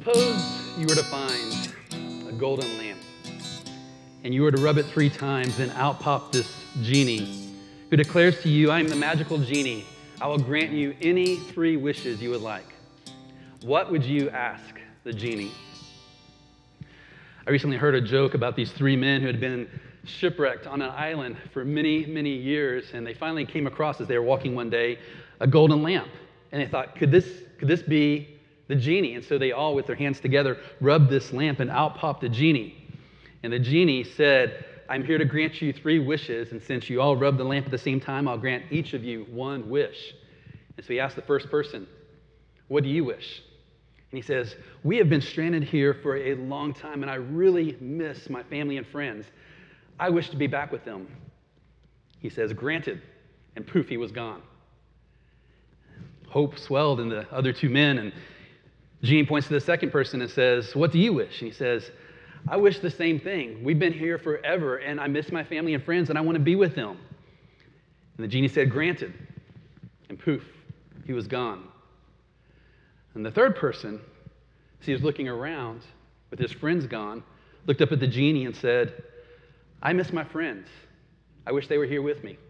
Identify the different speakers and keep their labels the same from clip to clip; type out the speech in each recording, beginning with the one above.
Speaker 1: Suppose you were to find a golden lamp and you were to rub it 3 times and out popped this genie who declares to you, I am the magical genie. I will grant you any 3 wishes you would like. What would you ask the genie? I recently heard a joke about these 3 men who had been shipwrecked on an island for many, many years, and they finally came across, as they were walking one day, a golden lamp. And they thought, could this be the genie? And so they all, with their hands together, rubbed this lamp, and out popped the genie. And the genie said, I'm here to grant you 3 wishes, and since you all rubbed the lamp at the same time, I'll grant each of you 1 wish. And so he asked the first person, what do you wish? And he says, we have been stranded here for a long time, and I really miss my family and friends. I wish to be back with them. He says, granted. And poof, he was gone. Hope swelled in the other 2 men, and Genie points to the second person and says, what do you wish? And he says, I wish the same thing. We've been here forever, and I miss my family and friends, and I want to be with them. And the genie said, granted. And poof, he was gone. And the third person, as he was looking around with his friends gone, looked up at the genie and said, I miss my friends. I wish they were here with me.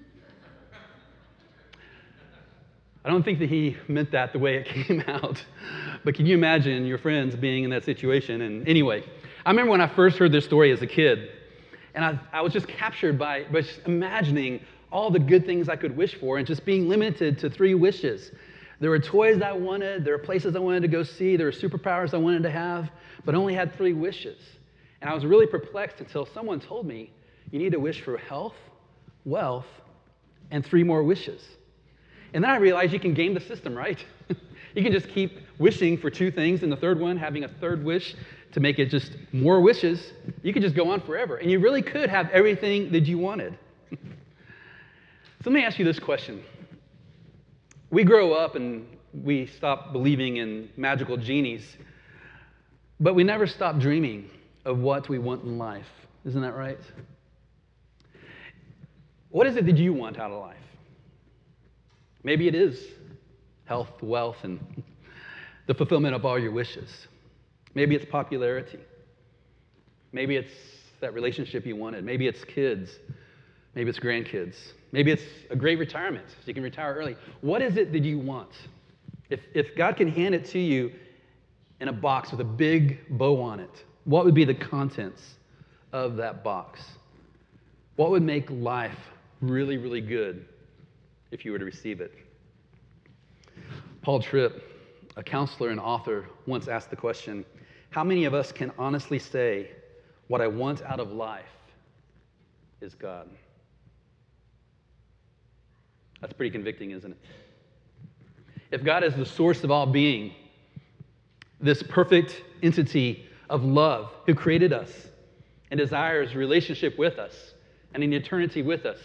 Speaker 1: I don't think that he meant that the way it came out, but can you imagine your friends being in that situation? And anyway, I remember when I first heard this story as a kid, and I was just captured by just imagining all the good things I could wish for and just being limited to 3 wishes. There were toys I wanted, there were places I wanted to go see, there were superpowers I wanted to have, but I only had 3 wishes. And I was really perplexed until someone told me, you need to wish for health, wealth, and 3 more wishes. And then I realized you can game the system, right? You can just keep wishing for 2 things, and the third one, having a 3rd wish to make it just more wishes. You could just go on forever, and you really could have everything that you wanted. So let me ask you this question. We grow up and we stop believing in magical genies, but we never stop dreaming of what we want in life. Isn't that right? What is it that you want out of life? Maybe it is health, wealth, and the fulfillment of all your wishes. Maybe it's popularity. Maybe it's that relationship you wanted. Maybe it's kids. Maybe it's grandkids. Maybe it's a great retirement, so you can retire early. What is it that you want? If God can hand it to you in a box with a big bow on it, what would be the contents of that box? What would make life really, really good if you were to receive it? Paul Tripp, a counselor and author, once asked the question, how many of us can honestly say, what I want out of life is God? That's pretty convicting, isn't it? If God is the source of all being, this perfect entity of love who created us and desires relationship with us and an eternity with us,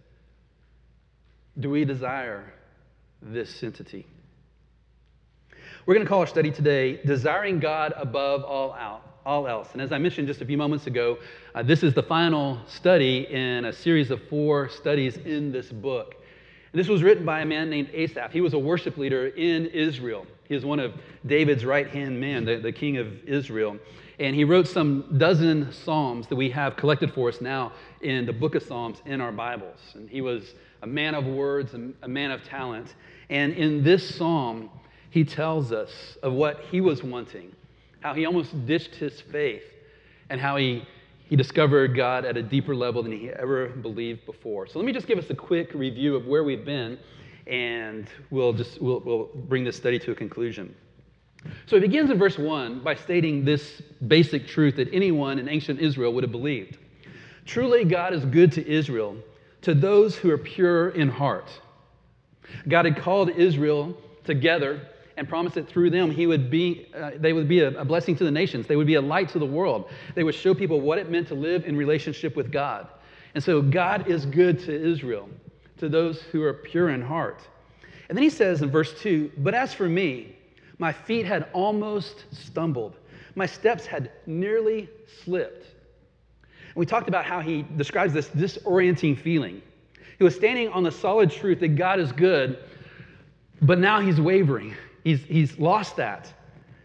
Speaker 1: do we desire this entity? We're going to call our study today, Desiring God Above All Else. And as I mentioned just a few moments ago, this is the final study in a series of 4 studies in this book. And this was written by a man named Asaph. He was a worship leader in Israel. He was one of David's right-hand man, the king of Israel. And he wrote some dozen psalms that we have collected for us now in the book of Psalms in our Bibles. And he was a man of words, a man of talent. And in this psalm, he tells us of what he was wanting, how he almost ditched his faith, and how he discovered God at a deeper level than he ever believed before. So let me just give us a quick review of where we've been, and we'll bring this study to a conclusion. So it begins in verse 1 by stating this basic truth that anyone in ancient Israel would have believed. Truly, God is good to Israel, to those who are pure in heart. God had called Israel together and promised that through them they would be a blessing to the nations. They would be a light to the world. They would show people what it meant to live in relationship with God. And so God is good to Israel, to those who are pure in heart. And then he says in verse 2, but as for me, my feet had almost stumbled. My steps had nearly slipped. And we talked about how he describes this disorienting feeling. He was standing on the solid truth that God is good, but now he's wavering. He's lost that.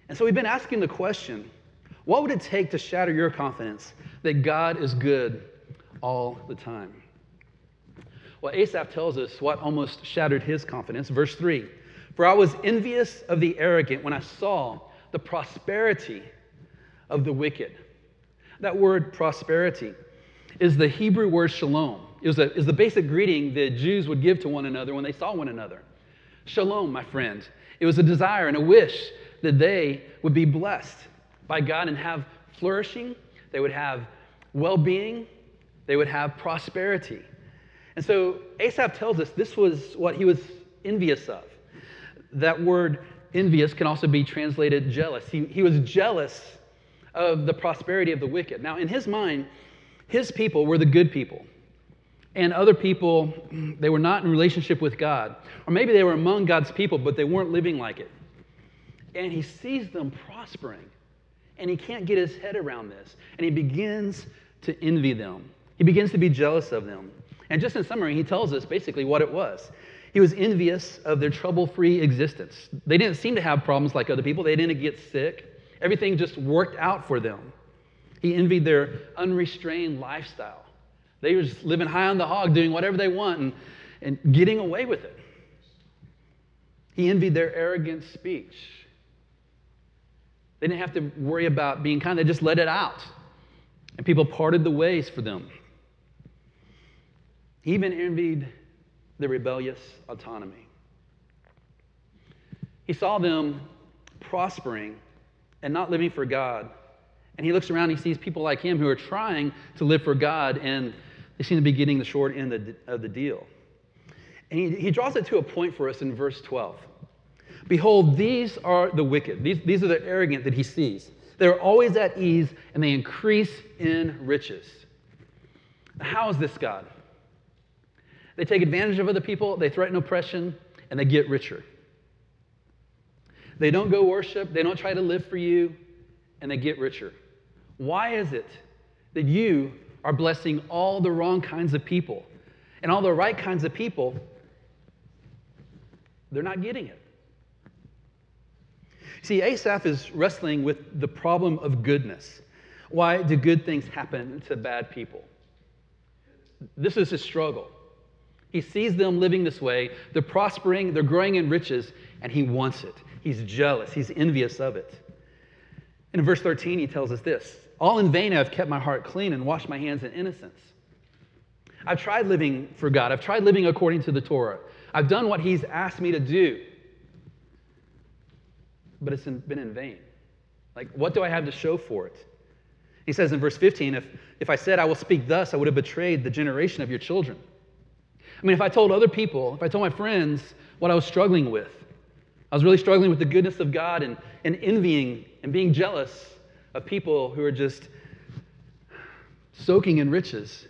Speaker 1: And so we've been asking the question, what would it take to shatter your confidence that God is good all the time? Well, Asaph tells us what almost shattered his confidence. Verse 3, "For I was envious of the arrogant when I saw the prosperity of the wicked." That word prosperity is the Hebrew word shalom. Is the basic greeting that Jews would give to one another when they saw one another. Shalom, my friend. It was a desire and a wish that they would be blessed by God and have flourishing. They would have well-being. They would have prosperity. And so Asaph tells us this was what he was envious of. That word envious can also be translated jealous. He was jealous of the prosperity of the wicked. Now, in his mind, his people were the good people. And other people, they were not in relationship with God. Or maybe they were among God's people, but they weren't living like it. And he sees them prospering. And he can't get his head around this. And he begins to envy them. He begins to be jealous of them. And just in summary, he tells us basically what it was. He was envious of their trouble-free existence. They didn't seem to have problems like other people. They didn't get sick. Everything just worked out for them. He envied their unrestrained lifestyle. They were just living high on the hog, doing whatever they want and getting away with it. He envied their arrogant speech. They didn't have to worry about being kind. They just let it out. And people parted the ways for them. He even envied the rebellious autonomy. He saw them prospering and not living for God. And he looks around and he sees people like him who are trying to live for God, and they seem to be getting the short end of the deal. And he draws it to a point for us in verse 12. "Behold, these are the wicked." These are the arrogant that he sees. They're always at ease, and they increase in riches. How is this God? They take advantage of other people, they threaten oppression, and they get richer. They don't go worship, they don't try to live for you, and they get richer. Why is it that you are blessing all the wrong kinds of people, and all the right kinds of people, they're not getting it? See, Asaph is wrestling with the problem of goodness. Why do good things happen to bad people? This is his struggle. He sees them living this way. They're prospering, they're growing in riches, and he wants it. He's jealous, he's envious of it. In verse 13, he tells us this: "All in vain I have kept my heart clean and washed my hands in innocence." I've tried living for God. I've tried living according to the Torah. I've done what he's asked me to do. But it's been in vain. Like, what do I have to show for it? He says in verse 15, if I said I will speak thus, I would have betrayed the generation of your children. I mean, if I told other people, if I told my friends what I was struggling with, I was really struggling with the goodness of God and envying and being jealous of people who are just soaking in riches.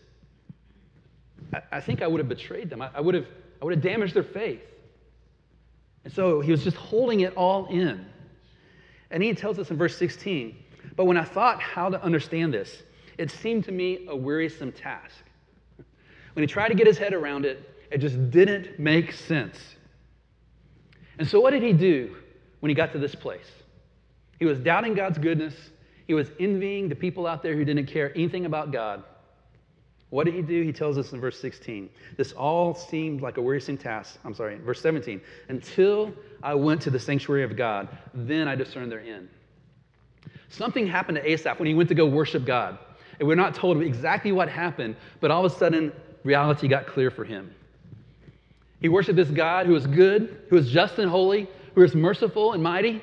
Speaker 1: I think I would have betrayed them. I would have damaged their faith. And so he was just holding it all in. And he tells us in verse 16, "But when I thought how to understand this, it seemed to me a wearisome task." When he tried to get his head around it, it just didn't make sense. And so what did he do when he got to this place? He was doubting God's goodness. He was envying the people out there who didn't care anything about God. What did he do? He tells us in verse 16, "This all seemed like a wearisome task." Verse 17, "Until I went to the sanctuary of God, then I discerned their end." Something happened to Asaph when he went to go worship God. And we're not told exactly what happened, but all of a sudden, reality got clear for him. He worshiped this God who is good, who is just and holy, who is merciful and mighty.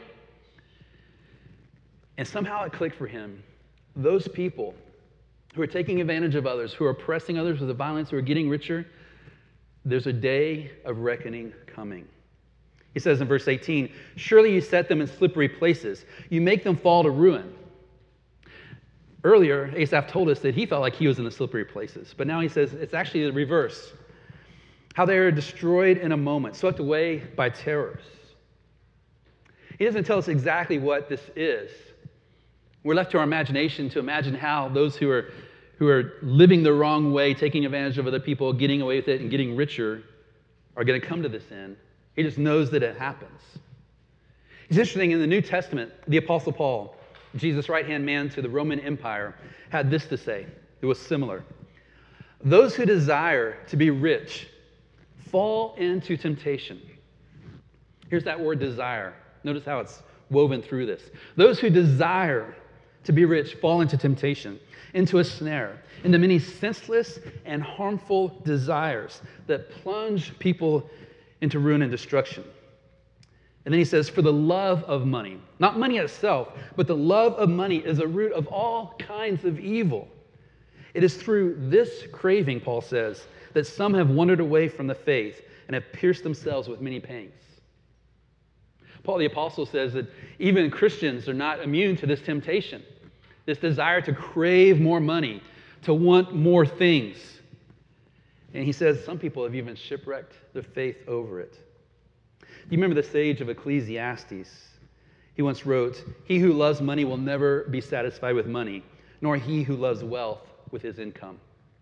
Speaker 1: And somehow it clicked for him. Those people who are taking advantage of others, who are oppressing others with the violence, who are getting richer, there's a day of reckoning coming. He says in verse 18, "Surely you set them in slippery places. You make them fall to ruin." Earlier, Asaph told us that he felt like he was in the slippery places. But now he says it's actually the reverse. How they are destroyed in a moment, swept away by terrors. He doesn't tell us exactly what this is. We're left to our imagination to imagine how those who are living the wrong way, taking advantage of other people, getting away with it, and getting richer are going to come to this end. He just knows that it happens. It's interesting, in the New Testament, the Apostle Paul, Jesus' right-hand man to the Roman Empire, had this to say. It was similar. Those who desire to be rich fall into temptation. Here's that word desire. Notice how it's woven through this. Those who desire to be rich fall into temptation, into a snare, into many senseless and harmful desires that plunge people into ruin and destruction. And then he says, for the love of money, not money itself, but the love of money is a root of all kinds of evil. It is through this craving, Paul says, that some have wandered away from the faith and have pierced themselves with many pangs. Paul the Apostle says that even Christians are not immune to this temptation, this desire to crave more money, to want more things. And he says some people have even shipwrecked their faith over it. You remember the sage of Ecclesiastes? He once wrote, "He who loves money will never be satisfied with money, nor he who loves wealth with his income."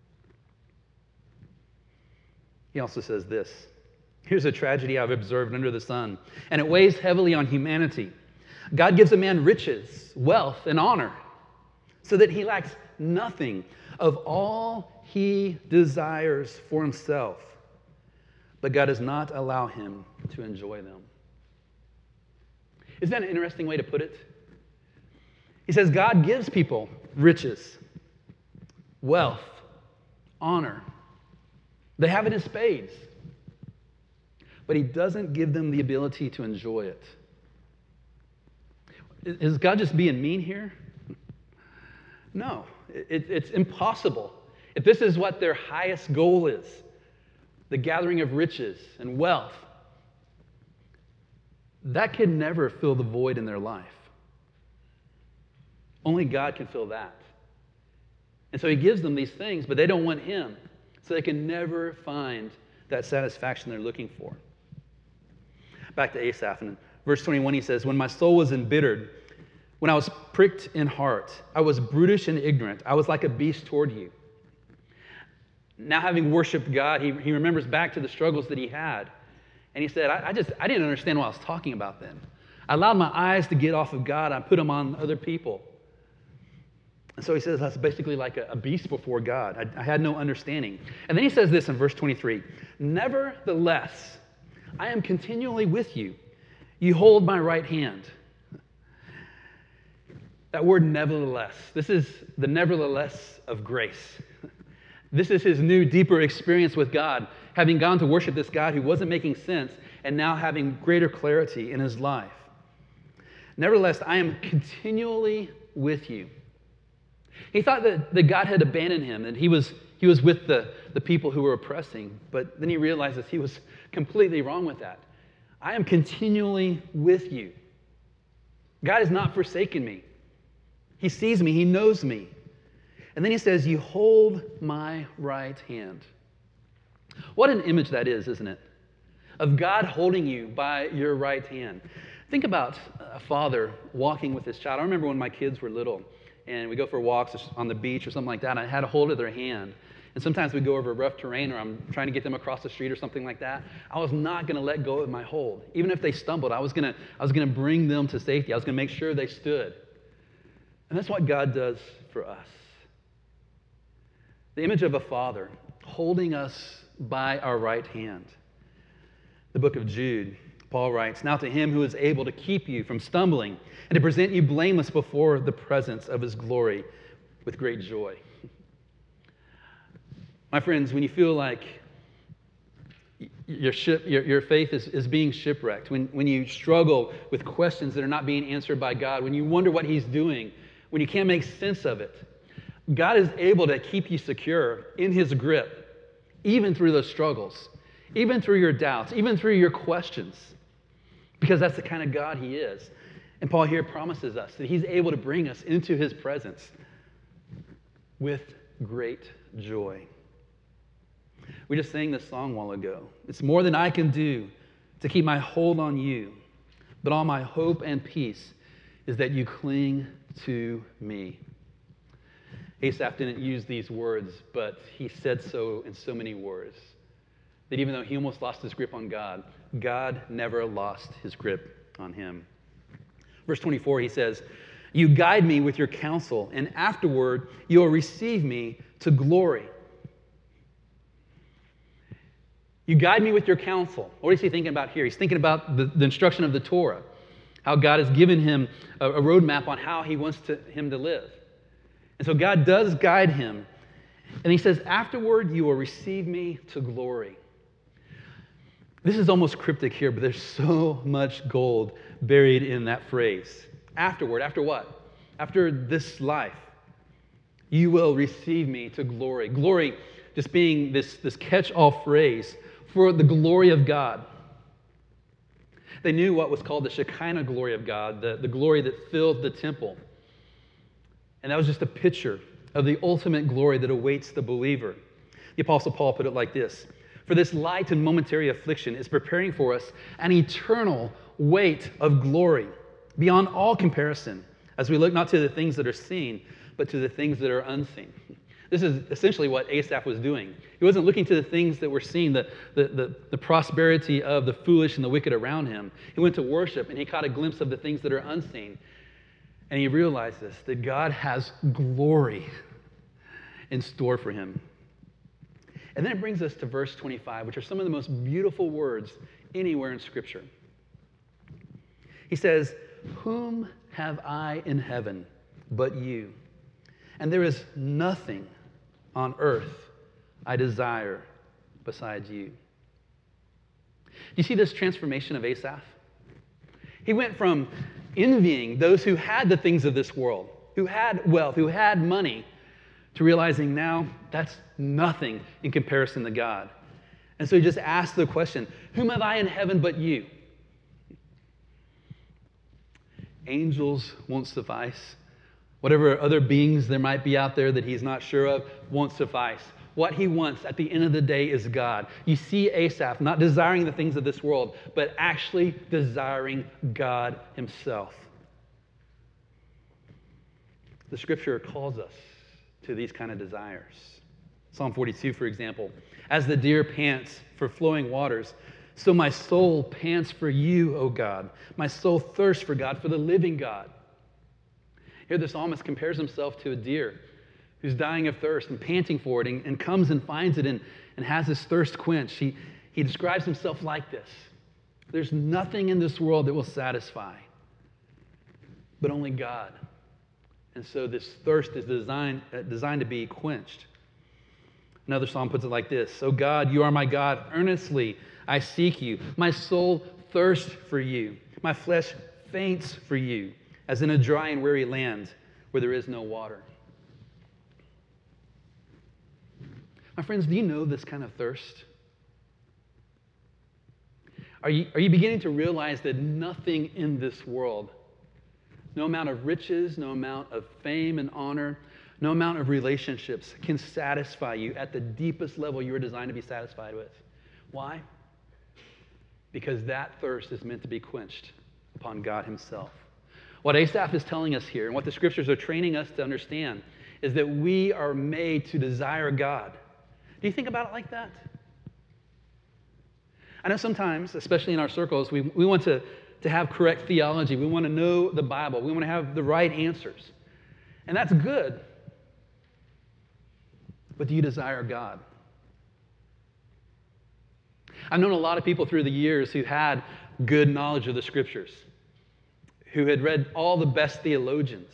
Speaker 1: He also says this, "Here's a tragedy I've observed under the sun, and it weighs heavily on humanity. God gives a man riches, wealth, and honor, so that he lacks nothing of all he desires for himself. But God does not allow him to enjoy them." Isn't that an interesting way to put it? He says God gives people riches, wealth, honor. They have it in spades. But he doesn't give them the ability to enjoy it. Is God just being mean here? No, it's impossible. If this is what their highest goal is, the gathering of riches and wealth, that can never fill the void in their life. Only God can fill that. And so he gives them these things, but they don't want him. So they can never find that satisfaction they're looking for. Back to Asaph, in verse 21, he says, "When my soul was embittered, when I was pricked in heart, I was brutish and ignorant. I was like a beast toward you." Now, having worshiped God, he remembers back to the struggles that he had. And he said, I didn't understand what I was talking about then. I allowed my eyes to get off of God. I put them on other people. And so he says, that's basically like a beast before God. I had no understanding. And then he says this in verse 23, "Nevertheless, I am continually with you. You hold my right hand." That word nevertheless, this is the nevertheless of grace. This is his new, deeper experience with God, having gone to worship this God who wasn't making sense and now having greater clarity in his life. "Nevertheless, I am continually with you." He thought that God had abandoned him, and he was with the people who were oppressing, but then he realizes he was completely wrong with that. I am continually with you. God has not forsaken me. He sees me. He knows me. And then he says, "You hold my right hand." What an image that is, isn't it? Of God holding you by your right hand. Think about a father walking with his child. I remember when my kids were little, and we go for walks on the beach or something like that, and I had a hold of their hand. And sometimes we go over rough terrain, or I'm trying to get them across the street or something like that. I was not going to let go of my hold. Even if they stumbled, I was going to bring them to safety. I was going to make sure they stood. And that's what God does for us. The image of a father holding us by our right hand. The book of Jude, Paul writes, "Now to him who is able to keep you from stumbling and to present you blameless before the presence of his glory with great joy." My friends, when you feel like your faith is being shipwrecked, when you struggle with questions that are not being answered by God, when you wonder what he's doing, when you can't make sense of it, God is able to keep you secure in his grip, even through those struggles, even through your doubts, even through your questions, because that's the kind of God he is. And Paul here promises us that he's able to bring us into his presence with great joy. We just sang this song a while ago. "It's more than I can do to keep my hold on you, but all my hope and peace is that you cling to me." Asaph didn't use these words, but he said so in so many words that even though he almost lost his grip on God, God never lost his grip on him. Verse 24, he says, "You guide me with your counsel, and afterward you will receive me to glory." You guide me with your counsel. What is he thinking about here? He's thinking about the instruction of the Torah, how God has given him a roadmap on how he wants him to live. And so God does guide him. And he says, afterward, you will receive me to glory. This is almost cryptic here, but there's so much gold buried in that phrase. Afterward, after what? After this life, you will receive me to glory. Glory just being this catch-all phrase for the glory of God. They knew what was called the Shekinah glory of God, the glory that filled the temple. And that was just a picture of the ultimate glory that awaits the believer. The Apostle Paul put it like this: "For this light and momentary affliction is preparing for us an eternal weight of glory beyond all comparison, as we look not to the things that are seen, but to the things that are unseen." This is essentially what Asaph was doing. He wasn't looking to the things that were seen, the prosperity of the foolish and the wicked around him. He went to worship, and he caught a glimpse of the things that are unseen. And he realized this, that God has glory in store for him. And then it brings us to verse 25, which are some of the most beautiful words anywhere in Scripture. He says, "Whom have I in heaven but you? And there is nothing on earth I desire besides you." Do you see this transformation of Asaph? He went from envying those who had the things of this world, who had wealth, who had money, to realizing now that's nothing in comparison to God. And so he just asked the question, "Whom have I in heaven but you?" Angels won't suffice. Whatever other beings there might be out there that he's not sure of won't suffice. What he wants at the end of the day is God. You see Asaph not desiring the things of this world, but actually desiring God himself. The Scripture calls us to these kind of desires. Psalm 42, for example, "As the deer pants for flowing waters, so my soul pants for you, O God. My soul thirsts for God, for the living God." Here the psalmist compares himself to a deer who's dying of thirst and panting for it, and comes and finds it and has his thirst quenched. He describes himself like this: "There's nothing in this world that will satisfy, but only God." And so this thirst is designed to be quenched. Another psalm puts it like this: "O God, you are my God. Earnestly I seek you. My soul thirsts for you. My flesh faints for you, as in a dry and weary land where there is no water." My friends, do you know this kind of thirst? Are you beginning to realize that nothing in this world, no amount of riches, no amount of fame and honor, no amount of relationships can satisfy you at the deepest level you were designed to be satisfied with? Why? Because that thirst is meant to be quenched upon God himself. What Asaph is telling us here, and what the Scriptures are training us to understand, is that we are made to desire God. Do you think about it like that? I know sometimes, especially in our circles, we want to have correct theology. We want to know the Bible. We want to have the right answers. And that's good. But do you desire God? I've known a lot of people through the years who had good knowledge of the Scriptures, who had read all the best theologians.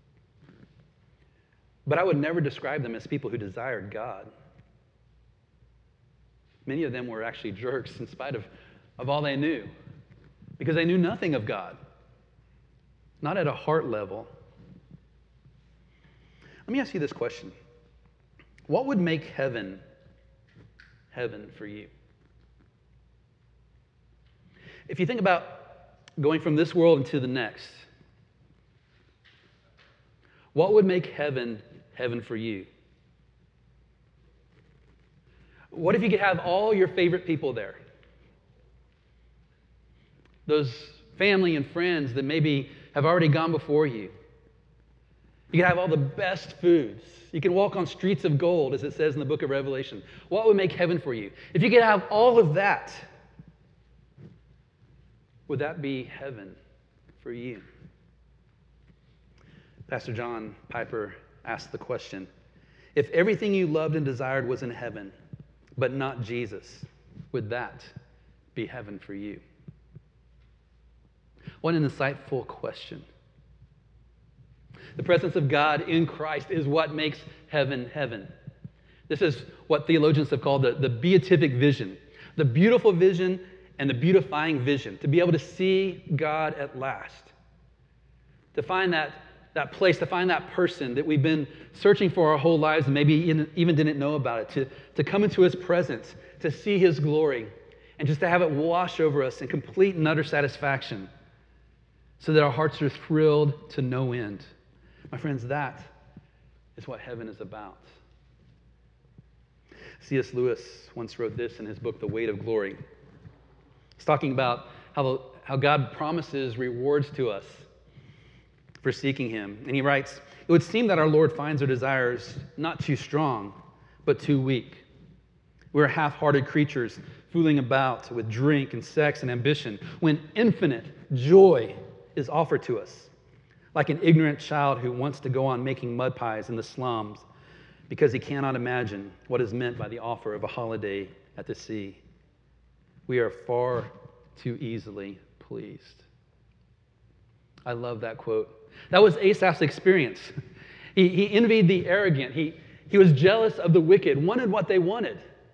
Speaker 1: But I would never describe them as people who desired God. Many of them were actually jerks in spite of all they knew, because they knew nothing of God, not at a heart level. Let me ask you this question. What would make heaven for you? If you think about going from this world into the next, what would make heaven for you? What if you could have all your favorite people there? Those family and friends that maybe have already gone before you. You can have all the best foods. You can walk on streets of gold, as it says in the book of Revelation. What would make heaven for you? If you could have all of that, would that be heaven for you? Pastor John Piper asked the question, if everything you loved and desired was in heaven, but not Jesus, would that be heaven for you? What an insightful question. The presence of God in Christ is what makes heaven heaven. This is what theologians have called the beatific vision, the beautiful vision and the beautifying vision, to be able to see God at last, to find that place, to find that person that we've been searching for our whole lives and maybe even didn't know about it, to come into his presence, to see his glory, and just to have it wash over us in complete and utter satisfaction so that our hearts are thrilled to no end. My friends, that is what heaven is about. C.S. Lewis once wrote this in his book, The Weight of Glory. He's talking about how God promises rewards to us for seeking him. And he writes, it would seem that our Lord finds our desires not too strong, but too weak. We're half-hearted creatures fooling about with drink and sex and ambition when infinite joy is offered to us, like an ignorant child who wants to go on making mud pies in the slums because he cannot imagine what is meant by the offer of a holiday at the sea. We are far too easily pleased. I love that quote. That was Asaph's experience. He envied the arrogant. He was jealous of the wicked, wanted what they wanted.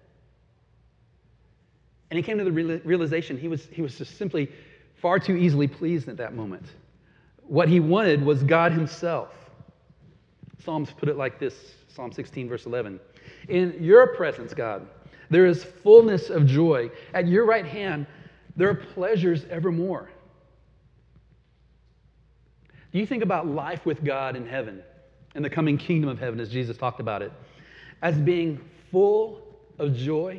Speaker 1: And he came to the realization he was just simply far too easily pleased at that moment. What he wanted was God himself. Psalms put it like this, Psalm 16, verse 11. In your presence, God, there is fullness of joy. At your right hand, there are pleasures evermore. Do you think about life with God in heaven, in the coming kingdom of heaven, as Jesus talked about it, as being full of joy?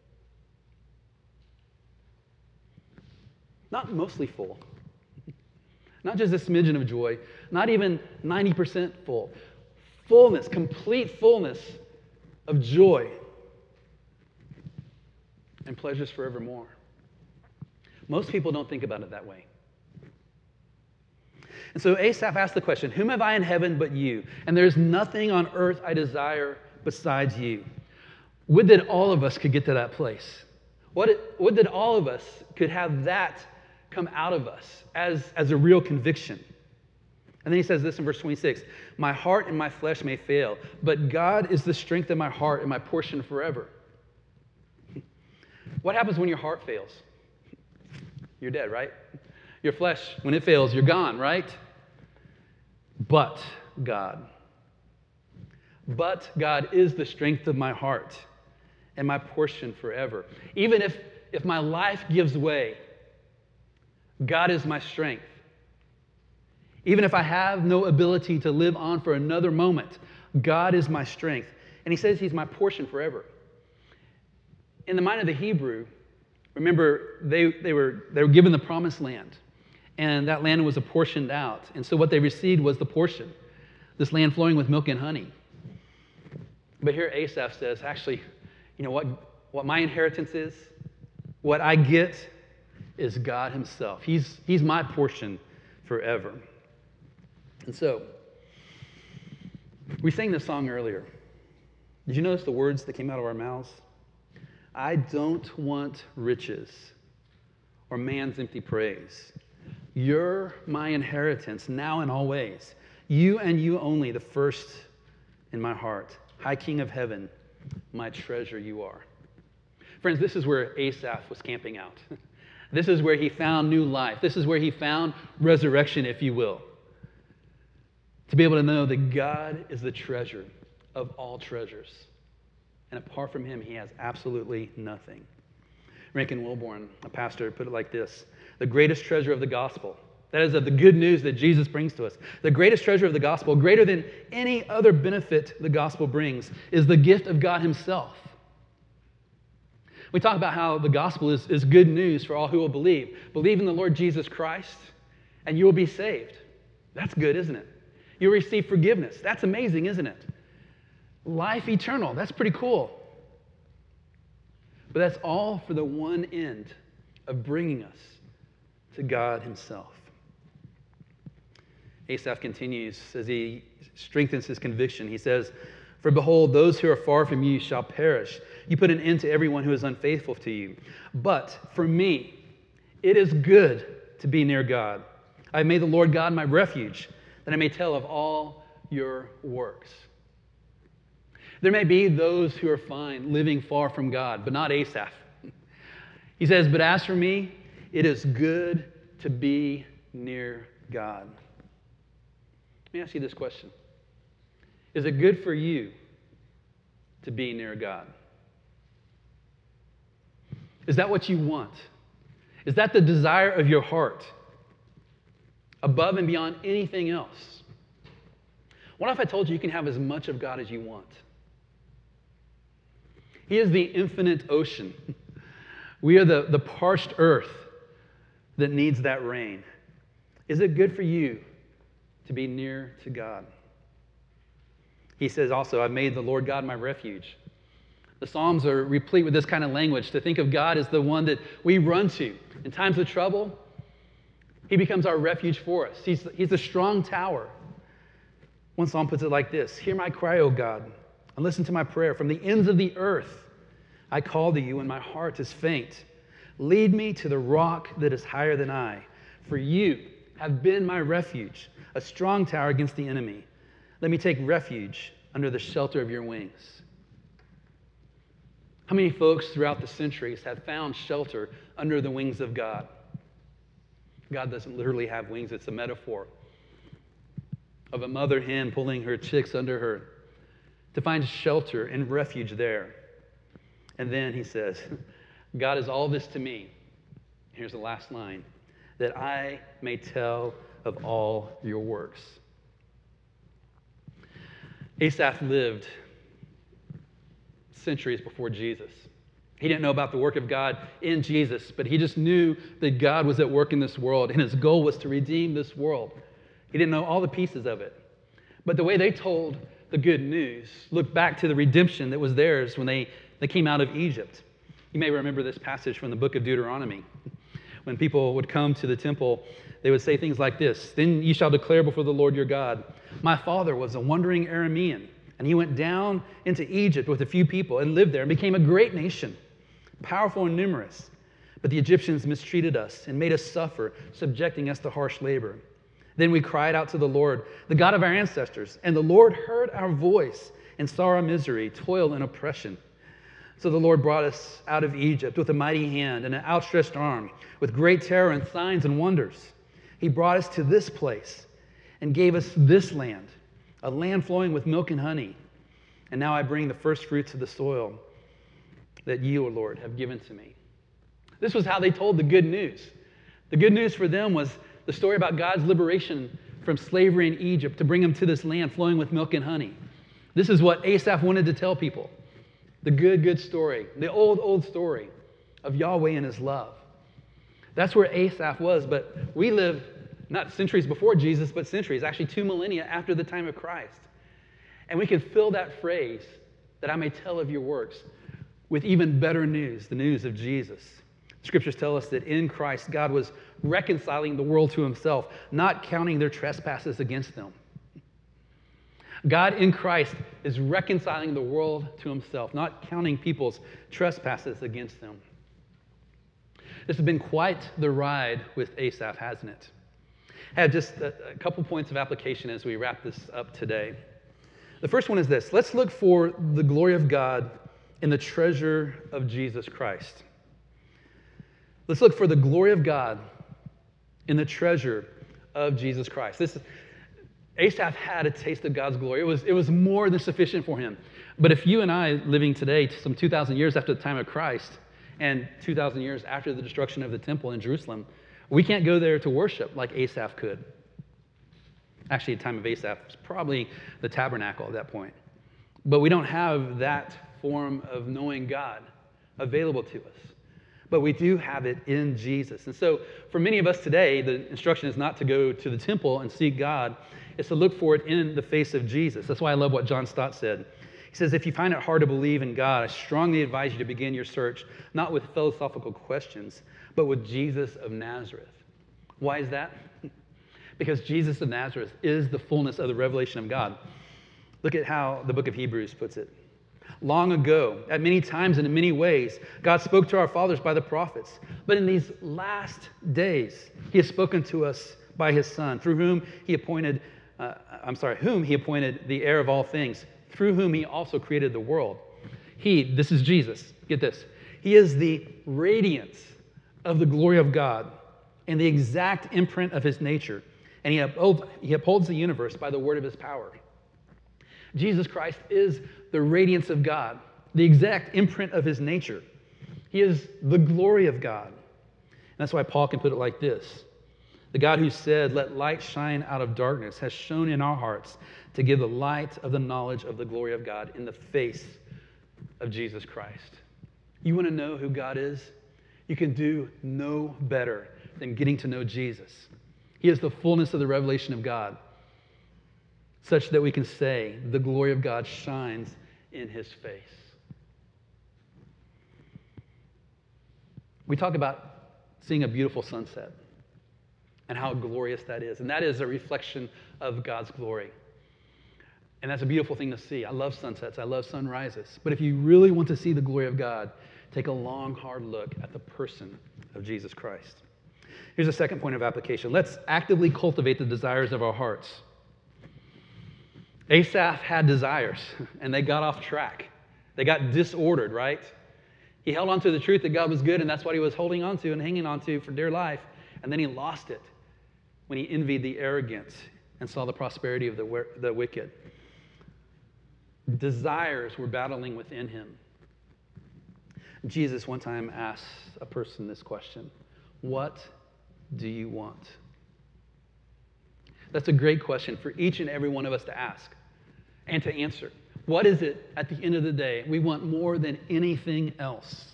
Speaker 1: Not mostly full. Not just a smidgen of joy, not even 90% full. Fullness, complete fullness of joy and pleasures forevermore. Most people don't think about it that way. And so Asaph asked the question, whom have I in heaven but you? And there's nothing on earth I desire besides you. Would that all of us could get to that place. Would that all of us could have that come out of us as a real conviction. And then he says this in verse 26, my heart and my flesh may fail, but God is the strength of my heart and my portion forever. What happens when your heart fails? You're dead, right? Your flesh, when it fails, you're gone, right? But God is the strength of my heart and my portion forever. Even if my life gives way, God is my strength. Even if I have no ability to live on for another moment, God is my strength. And he says he's my portion forever. In the mind of the Hebrew, remember, they were given the promised land. And that land was apportioned out. And so what they received was the portion, this land flowing with milk and honey. But here Asaph says, actually, you know what my inheritance is? What I get is God himself. He's my portion forever. And so, we sang this song earlier. Did you notice the words that came out of our mouths? I don't want riches or man's empty praise. You're my inheritance now and always. You and you only, the first in my heart. High King of heaven, my treasure you are. Friends, this is where Asaph was camping out. This is where he found new life. This is where he found resurrection, if you will. To be able to know that God is the treasure of all treasures. And apart from him, he has absolutely nothing. Rankin Wilborn, a pastor, put it like this. The greatest treasure of the gospel, that is of the good news that Jesus brings to us, the greatest treasure of the gospel, greater than any other benefit the gospel brings, is the gift of God himself. We talk about how the gospel is good news for all who will believe. Believe in the Lord Jesus Christ, and you will be saved. That's good, isn't it? You'll receive forgiveness. That's amazing, isn't it? Life eternal. That's pretty cool. But that's all for the one end of bringing us to God himself. Asaph continues as he strengthens his conviction. He says, "For behold, those who are far from you shall perish. You put an end to everyone who is unfaithful to you. But for me, it is good to be near God. I have made the Lord God my refuge, that I may tell of all your works." There may be those who are fine living far from God, but not Asaph. He says, "But as for me, it is good to be near God." Let me ask you this question. Is it good for you to be near God? Is that what you want? Is that the desire of your heart above and beyond anything else? What if I told you you can have as much of God as you want? He is the infinite ocean. We are the parched earth that needs that rain. Is it good for you to be near to God? He says also, "I've made the Lord God my refuge." The Psalms are replete with this kind of language, to think of God as the one that we run to. In times of trouble, He becomes our refuge for us. He's a strong tower. One psalm puts it like this: "Hear my cry, O God, and listen to my prayer. From the ends of the earth I call to you, and my heart is faint. Lead me to the rock that is higher than I, for you have been my refuge, a strong tower against the enemy. Let me take refuge under the shelter of your wings." How many folks throughout the centuries have found shelter under the wings of God? God doesn't literally have wings, it's a metaphor of a mother hen pulling her chicks under her to find shelter and refuge there. And then he says, "God is all this to me." Here's the last line: "that I may tell of all your works." Asaph lived centuries before Jesus. He didn't know about the work of God in Jesus, but he just knew that God was at work in this world, and his goal was to redeem this world. He didn't know all the pieces of it. But the way they told the good news looked back to the redemption that was theirs when they came out of Egypt. You may remember this passage from the book of Deuteronomy. When people would come to the temple, they would say things like this: "Then you shall declare before the Lord your God, my father was a wandering Aramean, and he went down into Egypt with a few people and lived there and became a great nation, powerful and numerous. But the Egyptians mistreated us and made us suffer, subjecting us to harsh labor. Then we cried out to the Lord, the God of our ancestors, and the Lord heard our voice and saw our misery, toil, and oppression. So the Lord brought us out of Egypt with a mighty hand and an outstretched arm, with great terror and signs and wonders. He brought us to this place and gave us this land, a land flowing with milk and honey. And now I bring the first fruits of the soil that you, O Lord, have given to me." This was how they told the good news. The good news for them was the story about God's liberation from slavery in Egypt to bring them to this land flowing with milk and honey. This is what Asaph wanted to tell people. The good story, the old story of Yahweh and his love. That's where Asaph was, but we live not centuries before Jesus, but centuries, actually 2 millennia after the time of Christ. And we can fill that phrase, "that I may tell of your works," with even better news, the news of Jesus. Scriptures tell us that in Christ, God was reconciling the world to himself, not counting their trespasses against them. God in Christ is reconciling the world to himself, not counting people's trespasses against them. This has been quite the ride with Asaph, hasn't it? I have just a couple points of application as we wrap this up today. The first one is this: let's look for the glory of God in the treasure of Jesus Christ. Let's look for the glory of God in the treasure of Jesus Christ. Asaph had a taste of God's glory. It was more than sufficient for him. But if you and I, living today, some 2,000 years after the time of Christ and 2,000 years after the destruction of the temple in Jerusalem, we can't go there to worship like Asaph could. Actually, at the time of Asaph, it's probably the tabernacle at that point. But we don't have that form of knowing God available to us. But we do have it in Jesus. And so for many of us today, the instruction is not to go to the temple and seek God. It's to look for it in the face of Jesus. That's why I love what John Stott said. He says, "If you find it hard to believe in God, I strongly advise you to begin your search, not with philosophical questions, but with Jesus of Nazareth." Why is that? because Jesus of Nazareth is the fullness of the revelation of God. Look at how the book of Hebrews puts it. Long ago, at many times and in many ways, God spoke to our fathers by the prophets. But in these last days, he has spoken to us by his Son, through whom he appointed, whom he appointed the heir of all things, through whom he also created the world. This is Jesus, get this. He is the radiance of the glory of God and the exact imprint of his nature. And he upholds the universe by the word of his power. Jesus Christ is the radiance of God, the exact imprint of his nature. He is the glory of God. And that's why Paul can put it like this. The God who said, "Let light shine out of darkness," has shone in our hearts to give the light of the knowledge of the glory of God in the face of Jesus Christ. You want to know who God is? You can do no better than getting to know Jesus. He is the fullness of the revelation of God, such that we can say the glory of God shines in his face. We talk about seeing a beautiful sunset and how glorious that is. And that is a reflection of God's glory. And that's a beautiful thing to see. I love sunsets. I love sunrises. But if you really want to see the glory of God, take a long, hard look at the person of Jesus Christ. Here's a second point of application. Let's actively cultivate the desires of our hearts. Asaph had desires, and they got off track. They got disordered, right? He held on to the truth that God was good, and that's what he was holding on to and hanging on to for dear life. And then he lost it when he envied the arrogant and saw the prosperity of the wicked. Desires were battling within him. Jesus one time asked a person this question: "What do you want?" That's a great question for each and every one of us to ask and to answer. What is it at the end of the day we want more than anything else?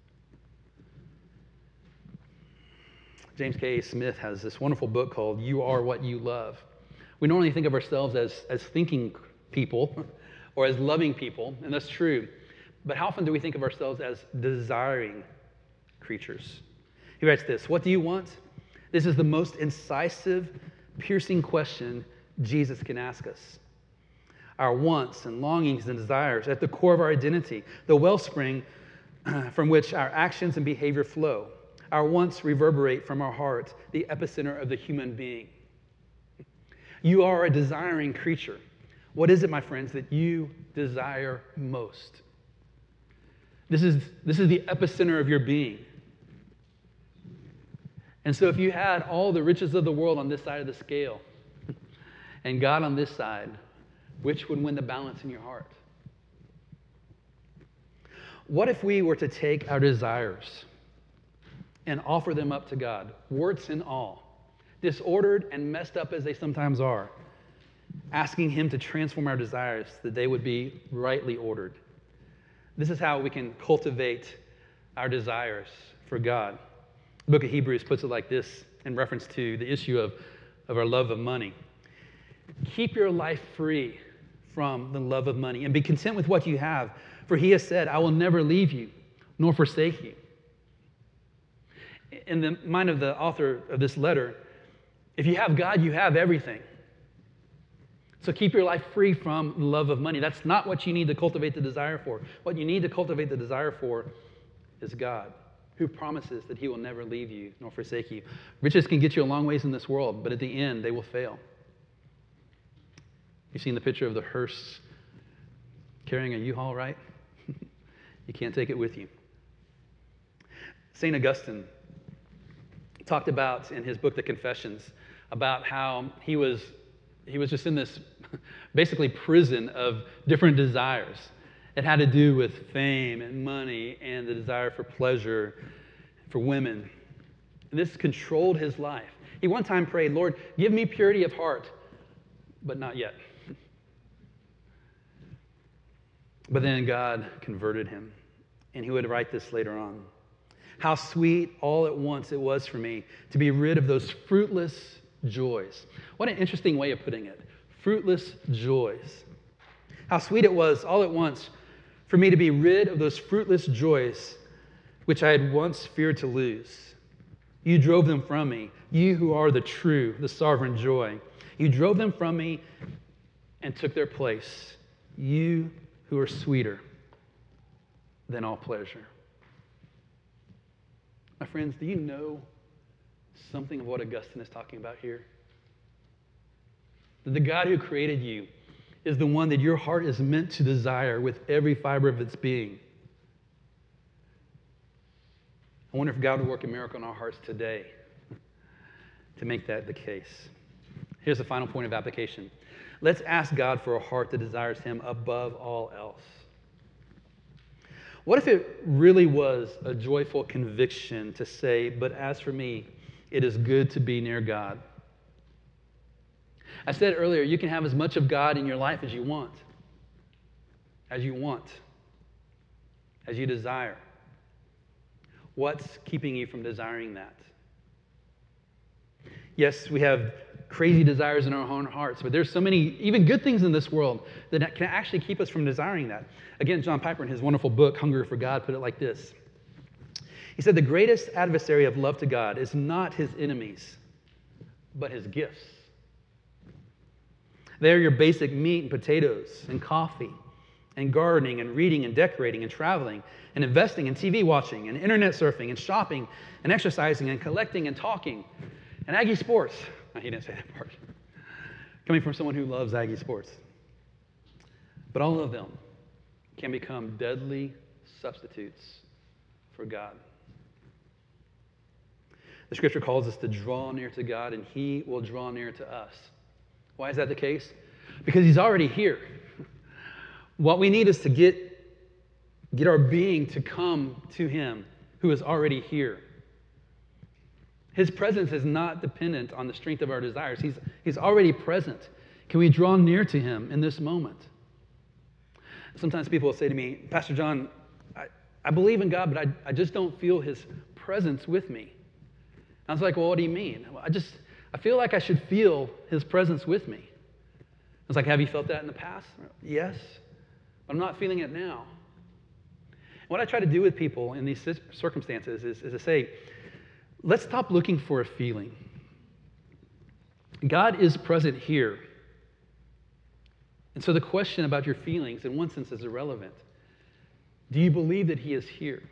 Speaker 1: James K. Smith has this wonderful book called "You Are What You Love." We normally think of ourselves as thinking people or as loving people, and that's true. But how often do we think of ourselves as desiring creatures? He writes this: "What do you want? This is the most incisive, piercing question Jesus can ask us. Our wants and longings and desires at the core of our identity, the wellspring from which our actions and behavior flow. Our wants reverberate from our heart, the epicenter of the human being. You are a desiring creature. What is it, my friends, that you desire most? This is the epicenter of your being. And so if you had all the riches of the world on this side of the scale and God on this side, which would win the balance in your heart? What if we were to take our desires and offer them up to God, warts and all, disordered and messed up as they sometimes are, asking him to transform our desires that they would be rightly ordered? This is how we can cultivate our desires for God. The book of Hebrews puts it like this in reference to the issue of our love of money. Keep your life free from the love of money and be content with what you have, for he has said, "I will never leave you nor forsake you." In the mind of the author of this letter, if you have God, you have everything. So keep your life free from the love of money. That's not what you need to cultivate the desire for. What you need to cultivate the desire for is God, who promises that he will never leave you nor forsake you. Riches can get you a long ways in this world, but at the end, they will fail. You've seen the picture of the hearse carrying a U-Haul, right? You can't take it with you. St. Augustine talked about in his book, The Confessions, about how he was just in this basically prison of different desires. It had to do with fame and money and the desire for pleasure, for women. And this controlled his life. He one time prayed, "Lord, give me purity of heart," but not yet. But then God converted him, and he would write this later on. "How sweet all at once it was for me to be rid of those fruitless joys." What an interesting way of putting it. Fruitless joys. How sweet it was all at once for me to be rid of those fruitless joys which I had once feared to lose. You drove them from me, You who are the true, the sovereign joy. You drove them from me and took their place. You who are sweeter than all pleasure. My friends, do you know something of what Augustine is talking about here? That the God who created you is the one that your heart is meant to desire with every fiber of its being. I wonder if God would work a miracle in our hearts today to make that the case. Here's the final point of application. Let's ask God for a heart that desires Him above all else. What if it really was a joyful conviction to say, but as for me, it is good to be near God? I said earlier, you can have as much of God in your life as you want, as you desire. What's keeping you from desiring that? Yes, we have crazy desires in our own hearts, but there's so many, even good things in this world that can actually keep us from desiring that. Again, John Piper, in his wonderful book, Hunger for God, put it like this. He said, the greatest adversary of love to God is not his enemies, but his gifts. They are your basic meat and potatoes and coffee and gardening and reading and decorating and traveling and investing and TV watching and internet surfing and shopping and exercising and collecting and talking and Aggie sports. No, he didn't say that part. Coming from someone who loves Aggie sports. But all of them can become deadly substitutes for God. The scripture calls us to draw near to God, and He will draw near to us. Why is that the case? Because He's already here. What we need is to get our being to come to Him who is already here. His presence is not dependent on the strength of our desires. He's already present. Can we draw near to Him in this moment? Sometimes people will say to me, Pastor John, I believe in God, but I just don't feel His presence with me. I was like, well, what do you mean? I feel like I should feel His presence with me. I was like, have you felt that in the past? Yes, but I'm not feeling it now. What I try to do with people in these circumstances is to say, let's stop looking for a feeling. God is present here. And so the question about your feelings, in one sense, is irrelevant. Do you believe that He is here?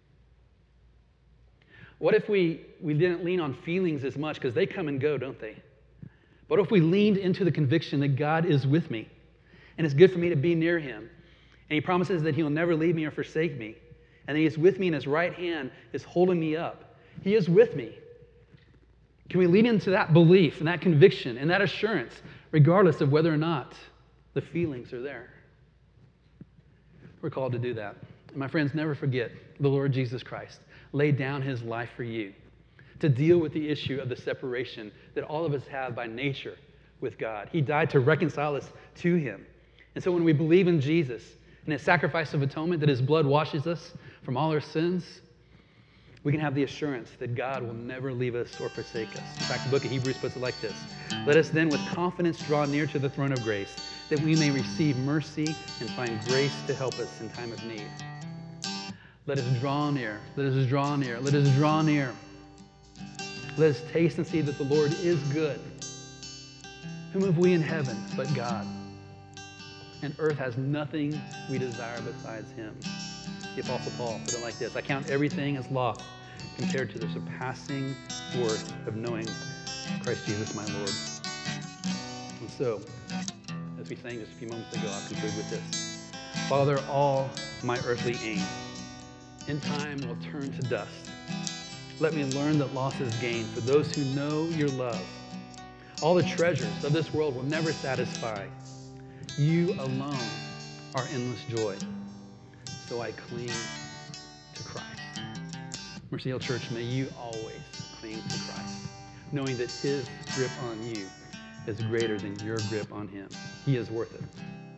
Speaker 1: What if we didn't lean on feelings as much, because they come and go, don't they? What if we leaned into the conviction that God is with me, and it's good for me to be near Him, and He promises that He'll never leave me or forsake me, and that He is with me and His right hand is holding me up. He is with me. Can we lean into that belief and that conviction and that assurance, regardless of whether or not the feelings are there? We're called to do that. And my friends, never forget the Lord Jesus Christ laid down His life for you to deal with the issue of the separation that all of us have by nature with God. He died to reconcile us to Him. And so when we believe in Jesus and His sacrifice of atonement, that His blood washes us from all our sins, we can have the assurance that God will never leave us or forsake us. In fact, the book of Hebrews puts it like this. Let us then with confidence draw near to the throne of grace, that we may receive mercy and find grace to help us in time of need. Let us draw near. Let us draw near. Let us draw near. Let us taste and see that the Lord is good. Whom have we in heaven but God? And earth has nothing we desire besides Him. The Apostle Paul put it like this. I count everything as loss compared to the surpassing worth of knowing Christ Jesus my Lord. And so, as we sang just a few moments ago, I'll conclude with this. Father, all my earthly aim in time will turn to dust. Let me learn that loss is gain for those who know your love. All the treasures of this world will never satisfy. You alone are endless joy. So I cling to Christ. Mercy Hill Church, may you always cling to Christ, knowing that His grip on you is greater than your grip on Him. He is worth it.